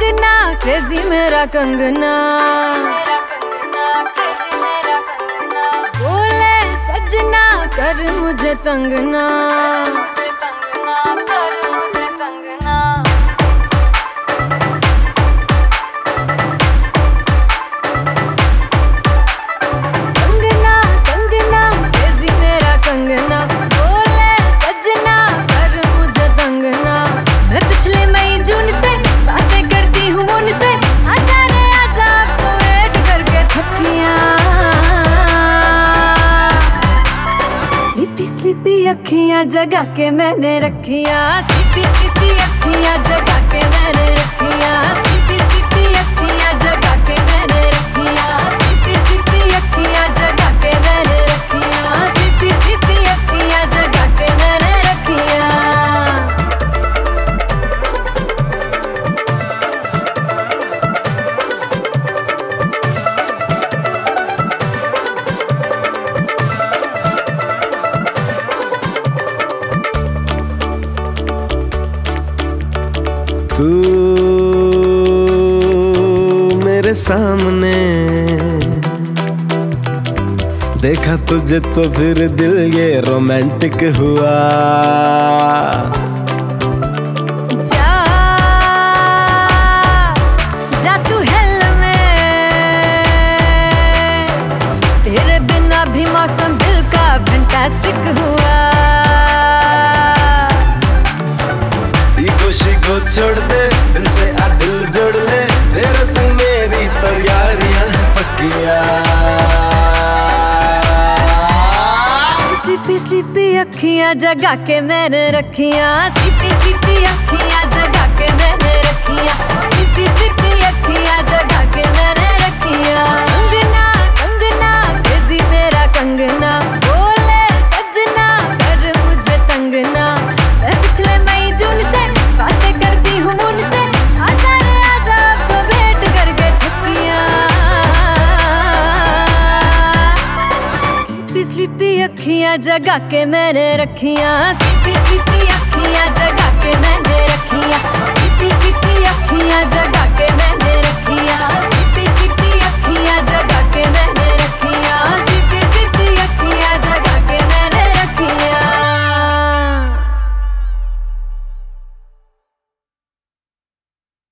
Kangana crazy मेरा कंगना, बोले सजना कर मुझे तंगना। कंगना कंगना क्रेजी मेरा कंगना, बोले सजना कर मुझे तंगना। मैं पिछले मई जून से बातें करती हूँ उनसे, आजा रे आजा अब तो वेट करके थकिया। स्लीपी स्लीपी अखियाँ जगा के मैंने रखिया, स्लीपी स्लीपी अखियाँ जगा के मैंने रखिया, स्लीपी स्लीपी अखियाँ जगा के मैंने रखिया, स्लीपी स्लीपी अखियाँ जगा के मैंने रखिया, स्लीपी स्लीपी अखियाँ जगा के मैंने रखिया। तू मेरे सामने देखा तुझे तो फिर दिल ये रोमांटिक हुआ। जा जा तू हेल में, तेरे बिना भी मौसम दिल का फैंटास्टिक हुआ। खुशी को छोड़ दे, दिल से आ दिल जोड़ ले, तेरे संग मेरी तैयारियां हैं पक्किया। स्लीपी स्लीपी अखियाँ जगा के मैंने रखिया, स्लीपी स्लीपी अखियाँ जगा के मैंने रखिया, स्लीपी स्लीपी अखियाँ जगा के मैंने रखिया। कंगना कंगना क्रेजी मेरा कंगना, बोले सजना कर मुझे तंगना। मैं पिछले मई जून से बातें करती हूँ उनसे, आजा रे आजा अब तो वेट करके थकिया। स्लीपी स्लीपी अखियाँ जगा के मैंने रखिया।